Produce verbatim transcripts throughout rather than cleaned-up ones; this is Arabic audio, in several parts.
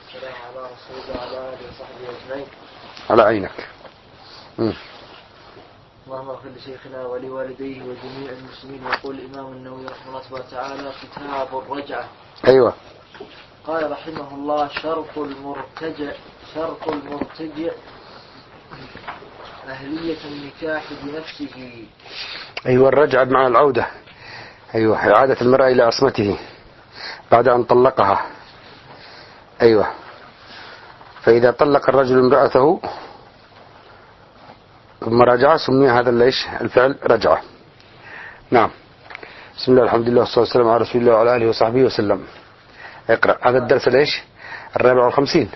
والسلام على رسول الله وعلى آله وصحبه أجمعين. على عينك. مم. اللهم اغفر لشيخنا ولوالديه وجميع المسلمين. يقول الإمام النووي رحمه الله تعالى: كتاب الرجعة. أيوة. قال رحمه الله: شرط المرتجع شرط المرتجع أهلية النكاح بنفسه. أيوة، الرجعة مع العودة. أيوة، إعادة المرأة إلى عصمته بعد أن طلقها. أيوة، فإذا طلق الرجل امرأته ثم رجع سمي هذا ليش الفعل رجعة. نعم. بسم الله الحمد لله والصلاة والسلام على رسول الله وعلى آله وصحبه وسلم. اقرأ هذا الدرس ليش الرابع والخمسين.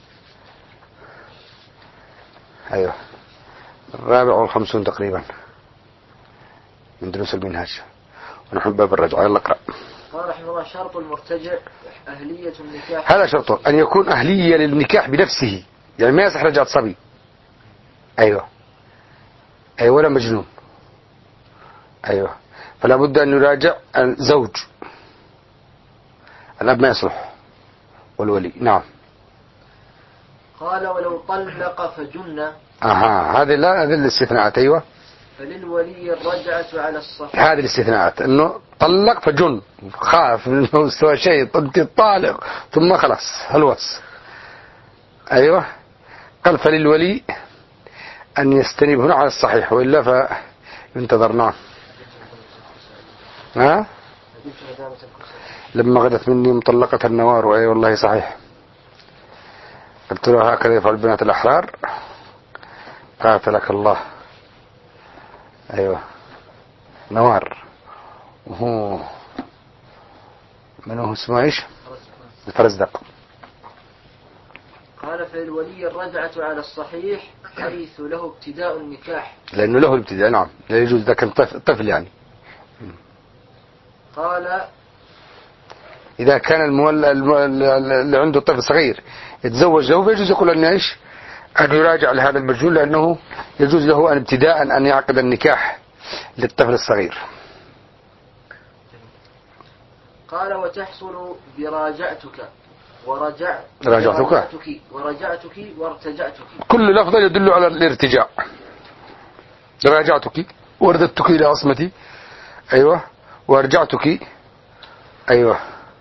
أيوة، الرابع والخمسون تقريبا من دروس المنهاج، ونحن باب الرجعة. يلا اقرأ. قال رحمه الله: شرط المرتجع أهلية النكاح. هذا شرطه أن يكون أهلية للنكاح بنفسه، يعني ما يصح رجعة صبي. أيوة أيوة، ولا مجنون. أيوة، فلا بد أن يراجع الزوج. الأب ما يصلح والولي. نعم. قال: ولو طلق فجن. أها، هذه لا هذه الاستثناءات. أيوة، فللولي الرجعة على الصحيح. هذه الاستثناءات، أنه طلق فجن، خاف أنه استوى شيء، أنت طالق ثم خلاص هلوس. أيوة، قال فللولي أن يستنيب هنا على الصحيح، وإلا فينتظر. نعم. ها؟ لما غدت مني مطلقة النوار. أي والله صحيح. قلت له هكذا يفعل بنات الأحرار، قاتلك الله. أيوة، نوار. وهو من هو اسمه ايش؟ الفرزدق. قال فالولي الرجعة على الصحيح حيث له ابتداء النكاح، لأنه له الابتداء. نعم، لا يجوز ذاك الطفل يعني. قال إذا كان المولى اللي عنده طفل صغير يتزوج له، فيجوز يقول أن ايش أن يراجع لهذا المجنون، لأنه يجوز له أن ابتداء أن يعقد النكاح للطفل الصغير. قال وتحصل براجعتك ورجع راجعتك ورجعتك وارتجعتك. كل لفظ يدل على الارتجاع. راجعتك ورددتك إلى عصمتي. أيوة، وارجعتك. أيوة،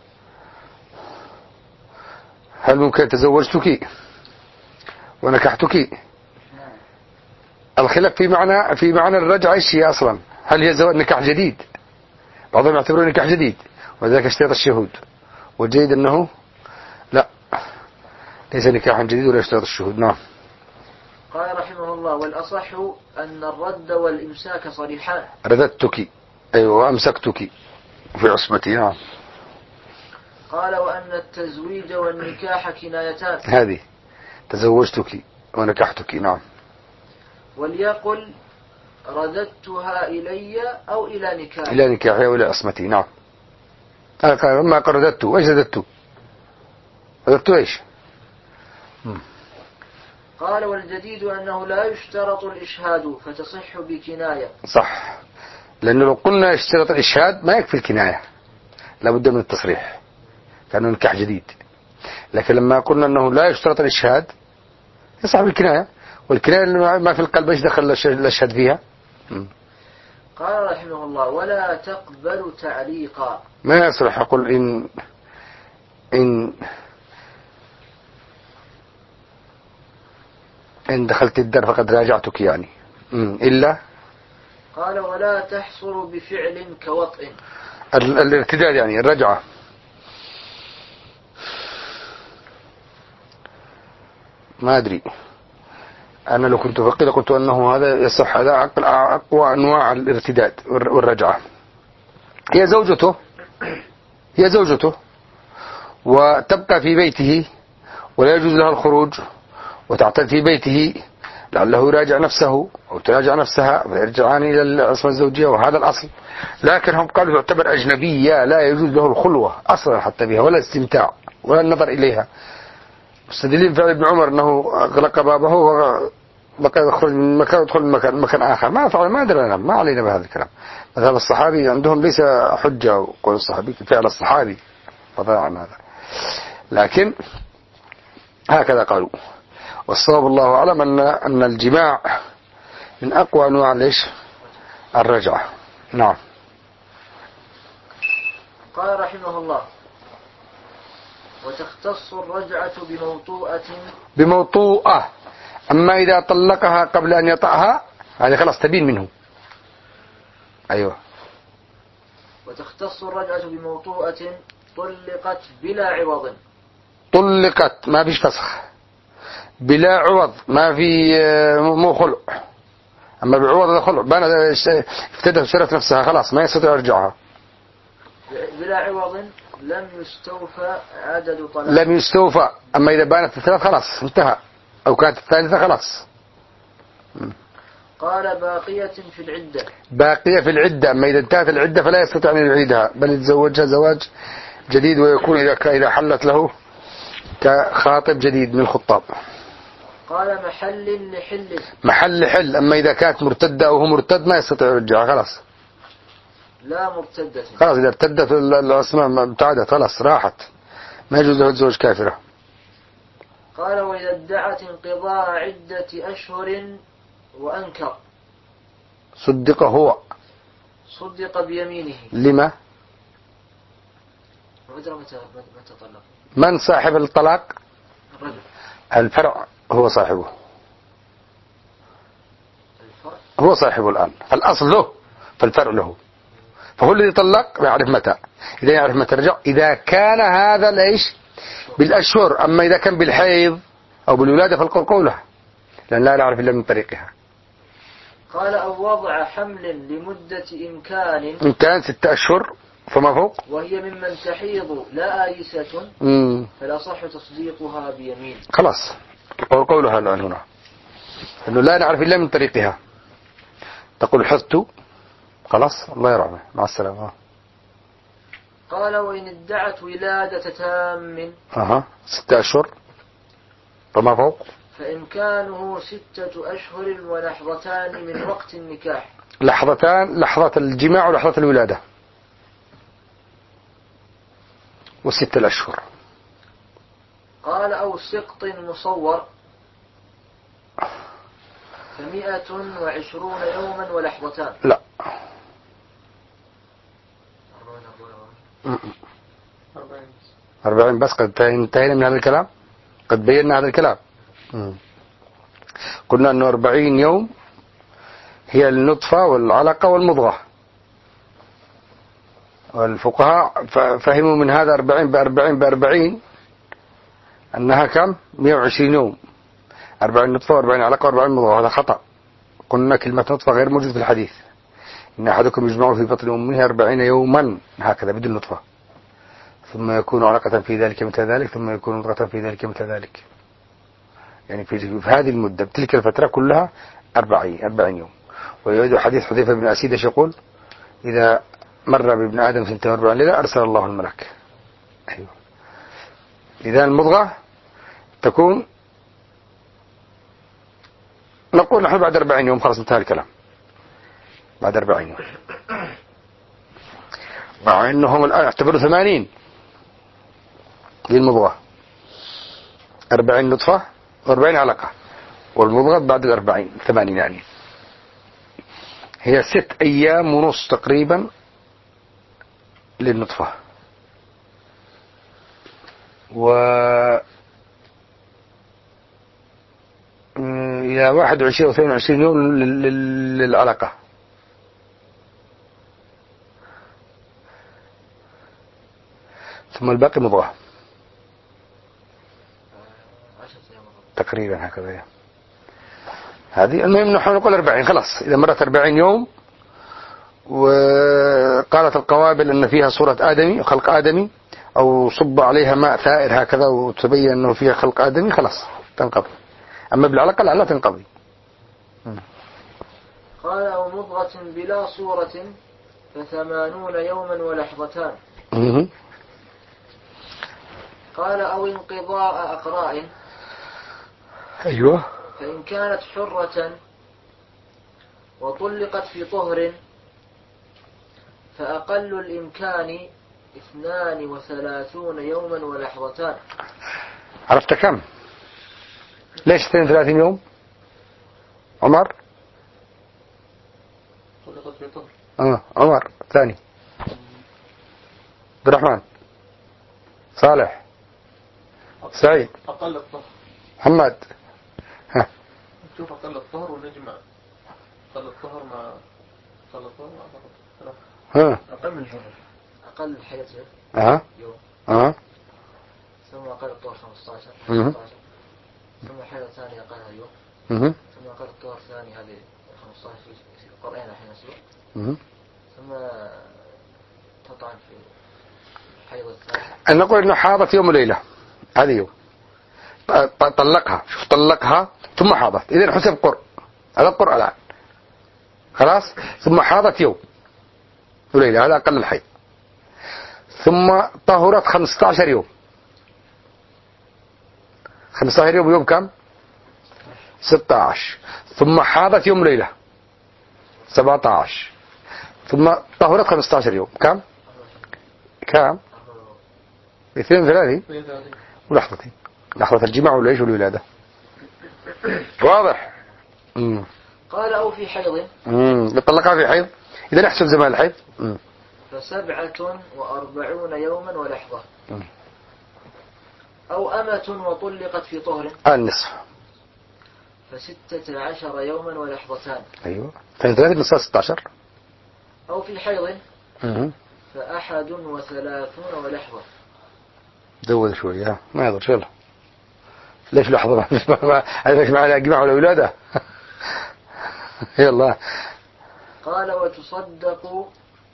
هل ممكن تزوجتك ونكحتك؟ الخلاف في معنى في معنى الرجعة ايش هي اصلا؟ هل هي زواج نكاح جديد؟ بعضهم يعتبرونه نكاح جديد، وذلك اشتراط الشهود. والجيد انه لا، ليس نكاحا جديد ولا اشتراط الشهود. نعم. قال رحمه الله: والاصح ان الرد والامساك صريحان. رددتك. ايوه، وامسكتك في عصمتي. نعم. قال وان التزويج والنكاح كنايتان. هذه تزوجتك ونكحتك. نعم. وليقل رددتها إلي أو إلى نكاح. إلى نكاحي أو إلى عصمتي. نعم. ما قال رددت. إيش رددت؟ رددت إيش؟ قال والجديد أنه لا يشترط الإشهاد فتصح بكناية. صح، لأنه لو قلنا يشترط الإشهاد ما يكفي الكناية، لابد من التصريح كأنه نكاح جديد. لكن لما قلنا أنه لا يشترط الإشهاد يصح بالكناية، والكناية ما في القلب ايش دخل الاشهد فيها؟ م. قال رحمه الله: ولا تقبل تعليقا. ما يصلح اقول ان ان ان دخلت الدار فقد راجعتك يعني. م. الا قال ولا تحصل بفعل كوطئ. الارتداد يعني الرجعة. ما ادري، أنا لو كنت فقير قلت أنه هذا يصح، هذا أقوى أنواع الارتداد والرجعة. هي زوجته هي زوجته وتبقى في بيته ولا يجوز لها الخروج، وتعتد في بيته لعله يراجع نفسه أو تراجع نفسها ويرجعان إلى العصمة الزوجية، وهذا الأصل. لكن هم قالوا تعتبر أجنبية، لا يجوز له الخلوة أصلا حتى بها، ولا الاستمتاع ولا النظر إليها. مستدلين فعل ابن عمر أنه أغلق بابه وبقى يخرج من مكان ويدخل من مكان, مكان آخر. ما فعل، ما درنا، ما علينا بهذا الكلام. مثلا الصحابي عندهم ليس حجة، وقول الصحابي فعل الصحابي فضاع عن هذا. لكن هكذا قالوا. والصواب الله أعلم أن أن الجماع من أقوى أنواع ليش الرجعة. نعم. قال رحمه الله: وتختص الرجعة بموطوءة بموطوءة. أما إذا طلقها قبل أن يطأها هذه خلاص تبين منه. أيوة. وتختص الرجعة بموطوءة طلقت بلا عوض. طلقت ما فيش فسخ، بلا عوض ما في مو خلع. أما بعوض هذا خلع، بان افتدت وشرت نفسها خلاص ما يستطيع يرجعها. بلا عوض لم يستوفى عدد طلاق. لم يستوفى. أما إذا بانت الثلاث خلاص انتهى، أو كانت الثالثة خلاص. قال: باقية في العدة. باقية في العدة. أما إذا انتهت العدة فلا يستطيع أن يعيدها، بل يتزوجها زواج جديد، ويكون إذا إذا حلت له كخاطب جديد من الخطاب. قال: محل لحل. محل حل. أما إذا كانت مرتدة أو هو مرتد ما يستطيع يرجعها خلاص. لا مرتدة. خلاص إذا ارتدت الأسماء ابتعدت خلاص راحت، ما يجوز له الزوج كافرة. قال: وإذا ادعت انقضاء عدة أشهر وأنكر صدق هو. صدق بيمينه. لما؟ متى متى طلق؟ من صاحب الطلاق؟ الرجل. الفرع هو صاحبه. الفرع هو صاحبه الآن، الأصل له فالفرع له، فهو الذي طلق يعرف متى. إذا يعرف متى رجع إذا كان هذا الإيش بالأشهر. أما إذا كان بالحيض أو بالولادة فالقول قوله، لأن لا نعرف إلا من طريقها. قال: أو وضع حمل لمدة إمكان. إن كان ستة أشهر فما فوق، وهي ممن تحيض لا آيسة، فلا صح تصديقها بيمين. خلاص قول قولها الآن هنا أنه لا نعرف إلا من طريقها. تقول حثت خلاص الله يرحمه مع السلامة. قال: وإن ادعت ولادة تام. أها ستة أشهر فما فوق، فإمكانه ستة أشهر ولحظتان من وقت النكاح. لحظتان، لحظة الجماع ولحظة الولادة، وستة الأشهر. قال: أو سقط مصور فمئة وعشرون يوما ولحظتان. لا أربعين بس. قد انتهينا من هذا الكلام، قد بينا هذا الكلام. قلنا أنه أربعين يوم هي النطفة والعلقة والمضغة، والفقهاء فهموا من هذا أربعين بأربعين بأربعين أنها كم؟ مئة وعشرين يوم. أربعين نطفة وأربعين علقة وأربعين مضغة، هذا خطأ. قلنا كلمة نطفة غير موجود في الحديث. إن أحدكم يجمع في بطن أمه أربعين يوما هكذا بدون نطفة، ثم يكون علقة في ذلك مثل ذلك، ثم يكون مضغة في ذلك مثل ذلك. يعني في, في هذه المدة تلك الفترة كلها أربعين أربعين يوم. ويعيد حديث حذيفة بن أسيد يقول: إذا مر بابن آدم سنتين وأربعين ليلة أرسل الله الملك. أيوة. إذا المضغة تكون نقول نحن بعد أربعين يوم خلاص انتهى الكلام، بعد أربعين يوم، مع أنهم الآن يعتبروا ثمانين للمضغة. أربعين نطفة وأربعين علقة، والمضغة بعد الأربعين ثمانين، يعني هي ست أيام ونص تقريبا للنطفة، و إلى واحد وعشرين أو اثنين وعشرين يوم للعلقة. ثم الباقي مضغة تقريبا هكذا. هذه المهم نحن نقول أربعين خلاص. إذا مرت أربعين يوم وقالت القوابل أن فيها صورة آدمي خلق آدمي، أو صب عليها ماء ثائر هكذا وتبين أنه فيها خلق آدمي، خلاص تنقضي. أما بالعلقة لا تنقضي. قال: أو مضغة بلا صورة فثمانون يوما ولحظتان. قال: أو انقضاء أقراء. أيوة. فإن كانت حرة وطلقت في طهر فأقل الإمكان اثنان وثلاثون يوما ولحظتان. عرفت كم؟ ليش اثنين وثلاثين يوم؟ عمر؟ طلقت في طهر. اه عمر ثاني. عبد الرحمن. صالح. سعيد. أقل الطهر. محمد. ها. نشوف أقل الطهر ونجمع أقل الطهر مع أقل الطهر مع أقل. ها. أقل من الحيض. أقل الحيض اه يوم. اه ثم أقل الطهر خمسة عشر. مم. ثم الحيض الثاني أقلها يوم. مم. ثم أقل الطهر الثاني هذه خمسة عشر يصير قرئين الحين أسبوع. مم. ثم تطعن في الحيض الثاني. أن نقول إنه حاضت يوم وليلة، هذه يوم ط- طلقها، شوف طلقها ثم حاضت، إذن حسب قرء، هذا قرء الآن خلاص. ثم حاضت يوم وليلة، هذا أقل الحيض. ثم طهرت خمسة عشر يوم. خمسة عشر يوم، يوم كم؟ ستة عشر. ثم حاضت يوم ليلة سبعة عشر. ثم طهرت خمسة عشر يوم، كم؟ كم؟ اثنين وثلاثين ولحظتين، لحظة الجماع ولا ايش والولادة. واضح؟ امم قال أو في حيض امم بتطلقها في حيض، إذا نحسب زمان الحيض. امم فسبعة وأربعون يوما ولحظة. مم. أو أمة وطلقت في طهر النصف. فستة عشر يوما ولحظتان. ايوه اثنين وثلاثين نصف ستة عشر. أو في حيض امم فأحد وثلاثون ولحظة. زود شوي ها ما يضر يلا. ليش لحظة ما هذا ايش معنى جماع ولا ولادة؟ يلا. قال وتصدق.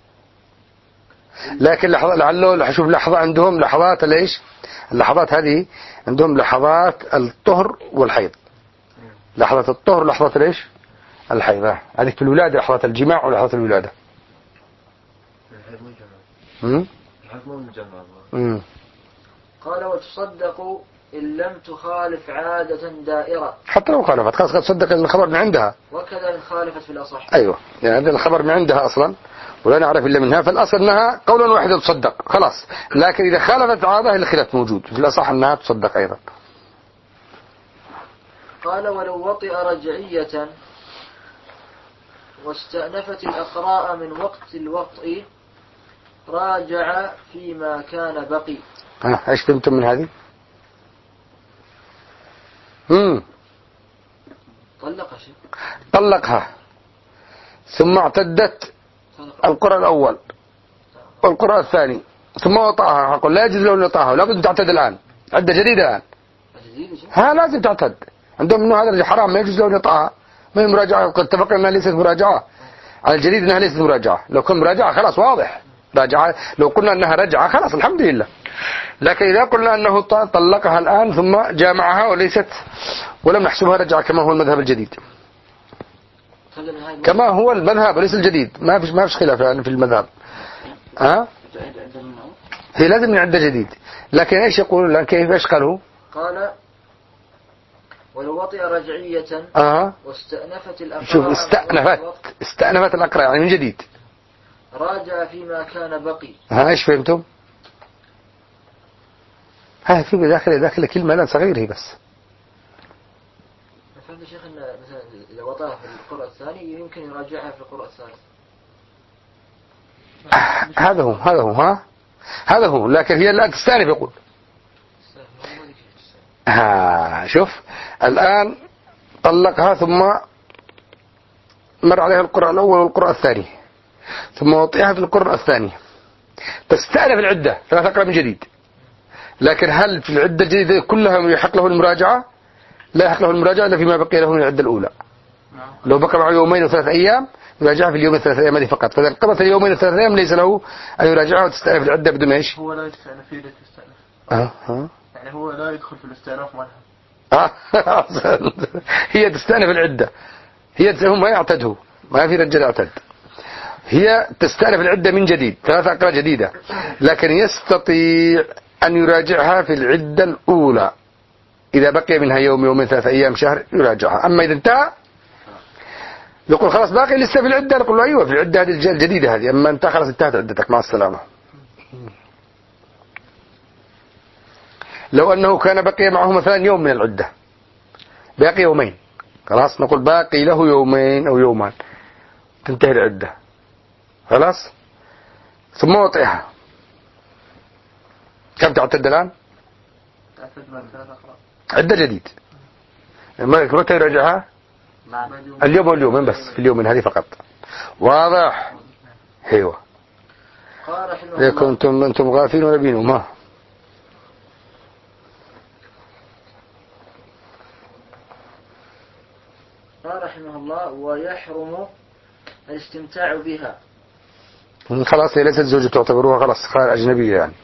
لكن لحظة لعله حشوف لحظة عندهم لحظات ليش؟ اللحظات هذه عندهم لحظات الطهر والحيض. لحظة الطهر لحظة ليش؟ الحيض. هذه في الولادة لحظة الجماع ولحظة الولادة. الحيض مجمع. امم الحيض مو مجمع. امم قال وتصدق إن لم تخالف عادة دائرة. حتى لو خالفت خلاص قد صدق الخبر من عندها. وكذا إن خالفت في الأصح. ايوه يعني هذا الخبر من عندها اصلا ولا نعرف الا منها، فالاصل انها قولا واحدا تصدق خلاص. لكن اذا خالفت عاده الخلاف موجود، في الاصح انها تصدق ايضا. قال ولو وطئ رجعية واستأنفت الأقراء من وقت الوطء راجع فيما كان بقي. ها ايش فهمتم من هذه؟ امم طلق شيء. طلقها ثم اعتدت القرى الأول والقرى الثاني ثم وطأها. أقول لا يجوز له أن يطأها، لابد أن تعتد الآن، عدة جديدة الآن. ها لازم تعتد عندهم أنه هذا حرام ما يجوز له أن يطأها. ما هي مراجعة، قد اتفقنا أنها ليست مراجعة على الجديد، أنها ليست مراجعة. لو كان مراجعة خلاص واضح راجعة، لو قلنا أنها رجعة خلاص الحمد لله. لكن إذا قلنا أنه طلقها الآن ثم جامعها وليست ولم نحسبها رجعة كما هو المذهب الجديد، كما هو المذهب وليس الجديد، ما فيش ما فيش خلاف يعني في المذهب. ها هي لازم من عدة جديد. لكن ايش يقولون الآن؟ كيف ايش قالوا؟ قال ولو وطئ رجعية اه واستأنفت الأقراء. شوف استأنفت استأنفت الأقراء يعني من جديد، راجع فيما كان بقي. ها ايش فهمتم؟ ها في داخل داخل كلمة لا صغير هي بس. فهمت شيخ ان مثلا اذا وطأها في القرء الثاني يمكن يراجعها في القرء الثالث. هذا هو هذا هو ها هذا هو. لكن هي الآن تستأنف يقول. ها شوف الآن طلقها ثم مر عليها القرء الأول والقرء الثاني ثم وطئها في القرء الثاني، تستأنف العدة ثلاث أقرأ من جديد. لكن هل في العدة الجديدة كلها يحق له المراجعة؟ لا يحق له المراجعة إلا فيما بقي له من العدة الأولى. لو بقى معه يومين وثلاث أيام يراجعها في اليوم الثلاث أيام هذه فقط، فإذا قضت اليومين والثلاث أيام ليس له أن يراجعها وتستأنف العدة بدون إيش؟ هو لا يستأنف، هي التي تستأنف. آه آه يعني هو لا يدخل في الاستئناف مالها. آه هي تستأنف العدة، هي هم ما يعتدوا، ما في رجال يعتد، هي تستأنف العدة من جديد ثلاث أقرأ جديدة، لكن يستطيع أن يراجعها في العدة الأولى إذا بقي منها يوم يومين ثلاث أيام شهر يراجعها. أما إذا انتهى يقول خلاص باقي لسه في العدة، نقول له أيوة في العدة هذه الجديدة هذه، أما أنت خلاص انتهت عدتك مع السلامة. لو أنه كان بقي معه مثلا يوم من العدة باقي يومين، خلاص نقول باقي له يومين أو يومان تنتهي العدة، خلاص ثم وطئها. كم تعتد الآن؟ عدة جديد. متى يراجعها؟ اليوم واليومين بس، في اليومين هذه فقط. واضح؟ ايوه. ليكن انتم انتم غافلين ولا بينهم ما. قال رحمه الله: ويحرم الاستمتاع بها. خلاص هي ليست زوجة، تعتبروها خلاص خير أجنبية، يعني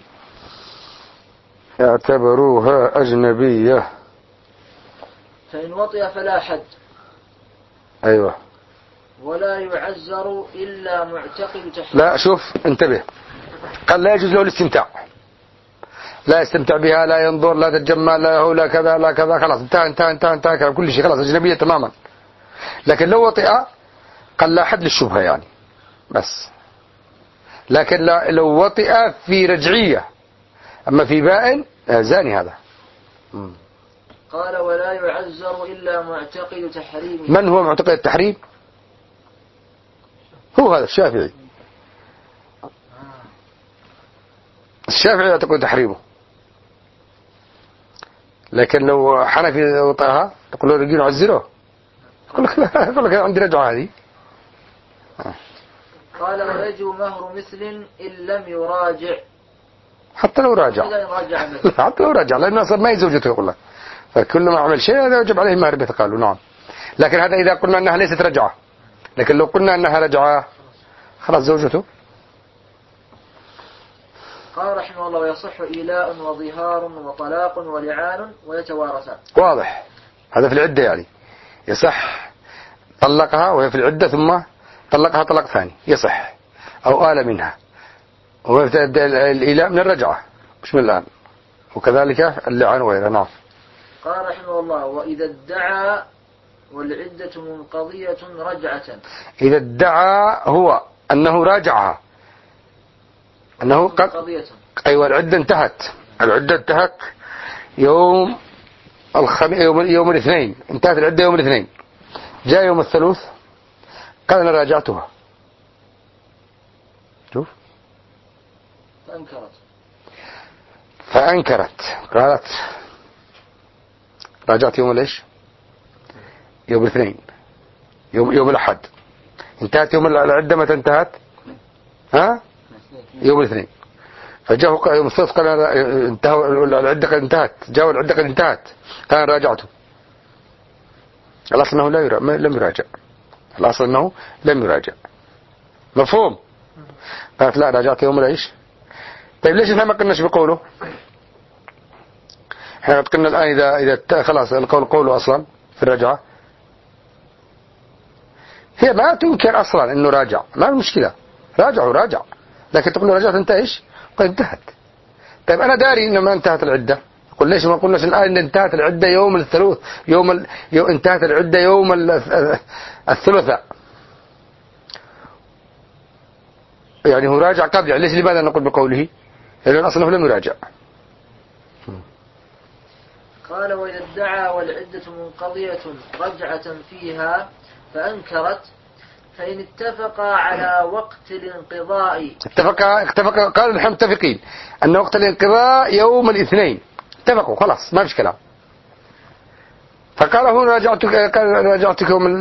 يعتبروها أجنبية. فإن وطئ فلا حد. أيوة. ولا يعزر إلا معتقد تحريم. لا شوف انتبه، قال لا يجوز له الاستمتاع، لا يستمتع بها، لا ينظر، لا تتجمل، لا هو لا كذا لا كذا، خلاص انتهى انتهى انتهى انتهى كل شيء، خلاص أجنبية تماما. لكن لو وطئ قال لا حد للشبهة يعني بس. لكن لو وطئ في رجعية، أما في بائن زاني هذا. م. قال: ولا يعزر إلا معتقد تحريم. من هو معتقد التحريم؟ هو هذا الشافعي. الشافعي يعتقد تحريمه. لكن لو حنفي وطئها تقول له رجل عزره، يقول لك لا، يقول لك عندي رجعة هذه. قال: ويجب مهر مثل إن لم يراجع. حتى لو راجع، حتى لو راجع، لأنه أصلا ما هي زوجته يقول لك، فكل ما عمل شيء هذا يجب عليه مهر مثل. قالوا نعم، لكن هذا إذا قلنا أنها ليست رجعة. لكن لو قلنا أنها رجعة خلاص زوجته. قال رحمه الله: ويصح إيلاء وظهار وطلاق ولعان ويتوارثان. واضح، هذا في العدة يعني يصح. طلقها وهي في العدة ثم طلقها طلق ثاني يصح، أو آل منها، ويبتدأ الإيلاء من الرجعة مش من الآن، وكذلك اللعان وغيره. نعم. قال رحمه الله: وإذا ادعى والعدة منقضية رجعة. إذا ادعى هو أنه راجعها، أنه قد أيوة العدة انتهت، العدة انتهت يوم الخميس، يوم, يوم الاثنين انتهت العدة يوم الاثنين، جاء يوم الثلاث قال أنا راجعتها. شوف، فأنكرت فأنكرت قالت راجعت يوم ليش؟ يوم الاثنين، يوم يوم الأحد. انتهت يوم العدة متى انتهت؟ ها؟ يوم الاثنين. فجاءه يوم الثلاث قال انتهى العدة قد انتهت، جاء العدة قد انتهت قال راجعته. الأصل أنه لا يرا... لم يراجع، الأصل أنه لم يراجع. مفهوم؟ قالت لا راجعت يوم العيش. طيب ليش احنا ما قلناش بقوله؟ احنا قلنا الآن إذا إذا خلاص القول قوله أصلا في الرجعة، هي ما تنكر أصلا إنه راجع، ما المشكلة، راجع وراجع، لكن تقول له رجعت انت إيش؟ قد انتهت. طيب أنا داري إنه ما انتهت العدة، قل ليش ما قلناش الآن إن انتهت العدة يوم الثلاث، يوم ال... يوم انتهت العدة يوم ال... الثلاثاء، يعني هو راجع قبل، يعني ليش لماذا نقول بقوله؟ لأن أصله لم يراجع. قال: وإذا ادعى والعدة منقضية رجعة فيها فأنكرت، فإن اتفقا على وقت الانقضاء. اتفقا اتفقا قالوا نحن متفقين أن وقت الانقضاء يوم الاثنين، اتفقوا خلاص ما فيش كلام. فقال هو راجعتك، قال راجعتك يوم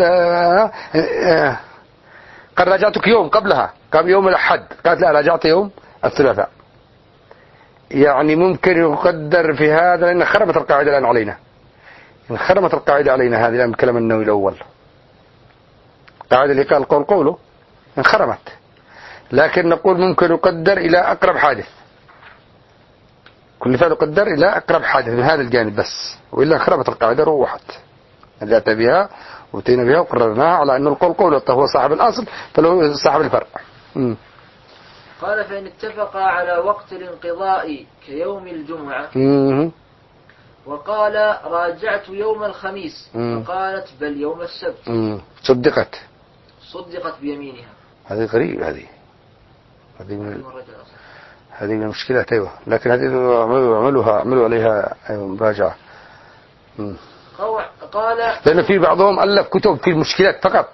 قال راجعتك يوم قبلها، قال يوم الأحد، قالت لا راجعت يوم الثلاثاء. يعني ممكن يقدر في هذا لأن خرمت القاعدة الآن علينا، خرمت القاعدة علينا هذه الآن بكلام النووي الأول. القاعدة اللي قال قول قوله انخرمت، لكن نقول ممكن يقدر إلى أقرب حادث، كل فعل يقدر إلى أقرب حادث من هذا الجانب بس، وإلا انخرمت القاعدة روحت. جاءت بها وتينا بها وقررناها على أن القول قوله هو صاحب الأصل فله صاحب الفرع. م. قال: فإن اتفقا على وقت الانقضاء كيوم الجمعة. م. وقال: راجعت يوم الخميس. م. فقالت: بل يوم السبت. م. صدقت صدقت بيمينها. هذه غريب، هذه هذه من هذه من المشكلات. أيوة، لكن هذه عملوا عملوها عملوا عليها مراجعة. قال لأن في بعضهم ألف كتب في المشكلات فقط،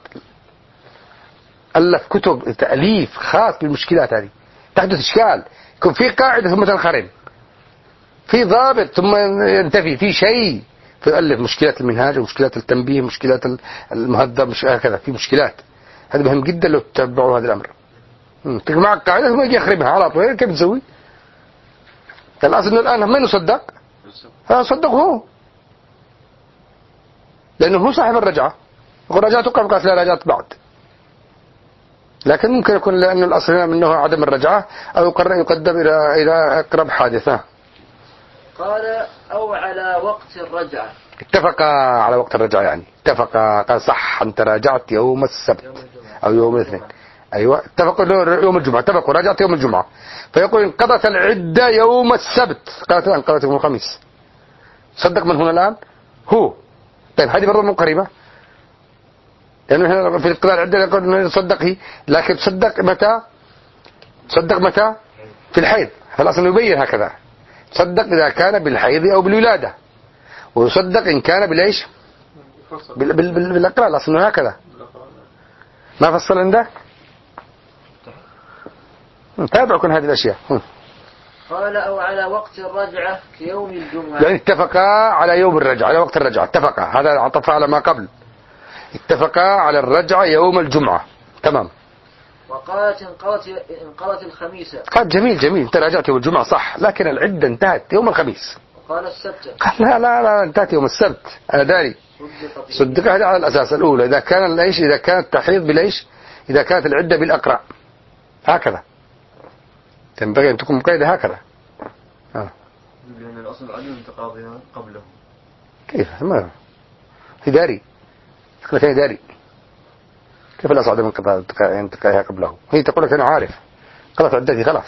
ألف كتب تأليف خاص بالمشكلات هذه، تحدث إشكال يكون في قاعدة ثم تنخرم، في ضابط ثم ينتفي، في شيء فيؤلف مشكلات المنهاج ومشكلات التنبيه مشكلات المهذب مش هكذا، في مشكلات. هذا مهم جدا لو تتبعوا هذا الأمر. تجمع القاعدة ثم يجي يخربها على طول. كيف نسوي؟ الأصل إنه الآن ما نصدق، ها صدق هو، لأنه هو صاحب الرجعة، يقول رجعت قبل لا رجعت بعد. لكن ممكن يكون لأن الأصل منه عدم الرجعة أو يقدم إلى إلى أقرب حادثة. قال أو على وقت الرجعة. اتفقا على وقت الرجعة، يعني اتفقا قال صح أنت راجعت يوم السبت يوم أو يوم الاثنين. أيوة اتفقوا يوم الجمعة، اتفقوا راجعت يوم الجمعة، فيقول انقضت العدة يوم السبت، قالت الآن انقضت يوم الخميس. صدق من هنا الآن هو. طيب هذه برضه مو قريبة، لأنه هنا في انقضاء العدة يقول صدقه، لكن صدق متى؟ صدق متى؟ في الحيض. فالأصل يبين هكذا، صدق إذا كان بالحيض أو بالولادة، ويصدق إن كان بالإيش؟ بال بال بال بالأقراء. الأصل هكذا. ما فصل عندك؟ تابعوا كل هذه الأشياء. قال أو على وقت الرجعة كيوم الجمعة، يعني اتفقا على يوم الرجعة، على وقت الرجعة اتفقا، هذا عطف على ما قبل، اتفقا على الرجعة يوم الجمعة. تمام. وقالت انقضت انقضت الخميس. قال جميل جميل، انت راجعت يوم الجمعة صح، لكن العدة انتهت يوم الخميس. وقال السبت. قال لا لا لا انتهت يوم السبت، أنا داري. صدق هذا على الأساس الأولى، إذا كان الإيش، إذا كانت تحيض بالإيش، إذا كانت العدة بالأقراء، هكذا تنبغي أن تكون مقيدة هكذا. آه. لأن الأصل عدم انتقاضها قبله. كيف؟ ما في داري، يقول لك أنا داري، كيف الأصل عدم انتقاضها قبله؟ هي تقول لك أنا عارف، قضت عدتي خلاص.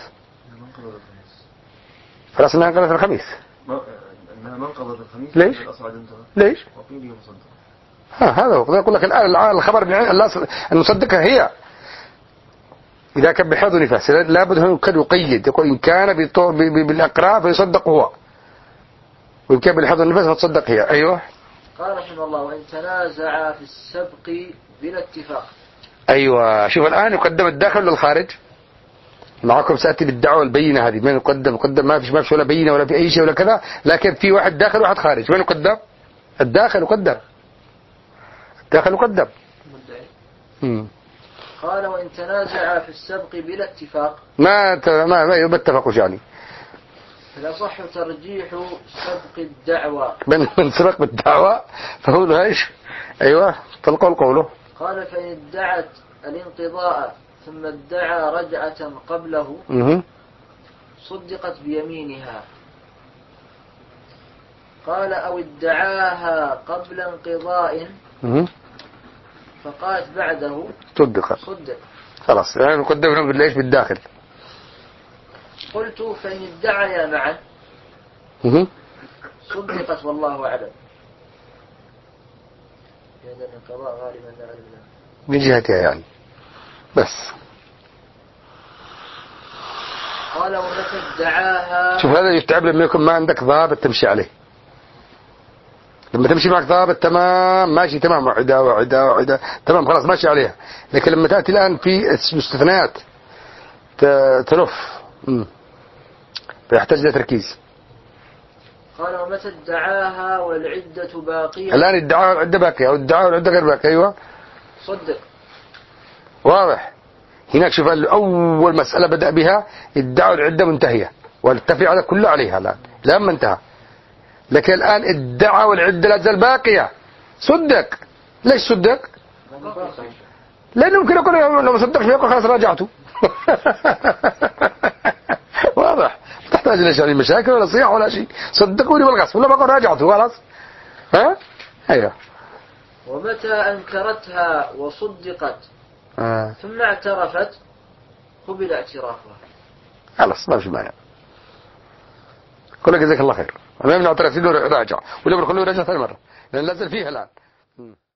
خلاص أنها انقضت الخميس. أنها ما انقضت الخميس. ليش؟ ليش؟ وقيل يوم صدق. ها هذا هو يقول لك الآن الخبر الأصل المصدقة هي إذا كان بحيض ونفاس لابد أن يقيد، يقول إن كان بالأقراء فيصدق هو، وإن كان بالحيض والنفاس فتصدق هي. أيوه. قال رحمه الله وإن تنازع في السبق بلا اتفاق. أيوه. شوف الآن يقدم الداخل ولا الخارج؟ معكم سأتي بالدعوة البينة هذه، من يقدم؟ يقدم ما فيش ما فيش ولا بينة ولا في أي شيء ولا كذا، لكن في واحد داخل وواحد خارج، من يقدم؟ الداخل يقدم، الداخل يقدم. امم قال وإن تنازع في السبق بلا اتفاق. ما ما ما يتفقوش يعني. فالأصح ترجيح سبق الدعوة. من من سبق بالدعوة فهو له ايش؟ ايوه فالقول قوله. قال فإن ادعت الانقضاء ثم ادعى رجعة قبله اها صدقت بيمينها. قال أو ادعاها قبل انقضاء اها فقالت بعده صدق صدق. خلاص يعني نقدمنا بالايش؟ بالداخل. قلت فإن ادعيا معا اها صدقت والله أعلم. لأن الانقضاء غالبا لا علم له من جهتها يعني بس. قال ومتى ادعاها. شوف هذا يتعب لما يكون ما عندك ضابط تمشي عليه. لما تمشي معك ضابط تمام ماشي تمام، وعدا وعدا وعدا تمام خلاص ماشي عليها، لكن لما تأتي الآن في مستثنيات تلف فيحتاج إلى تركيز. قال ومتى ادعاها والعدة باقية. الآن ادعاها والعدة باقية أو ادعاها والعدة غير باقية. أيوة صدق. واضح. هناك شوف أول مسألة بدأ بها ادعوا العدة منتهية والتفي على كله عليها الآن لما انتهى، لكن الآن ادعى والعدة لا تزال باقية. صدق. ليش صدق؟ لأنه ممكن يقول لو صدقش يقول خلاص راجعته. واضح. تحتاج إلى شيء مشاكل ولا صياح ولا شيء، صدقوني بالغصب ولا بقول راجعته خلاص. ها أيوه. ومتى أنكرتها وصدقت آه. ثم اعترفت قبل اعترافها. خلاص ما في مانع. كلك جزاك الله خير. أنا من اعترف له راجع ولا بنخليه راجع ثاني مرة لأن لازل فيها الآن.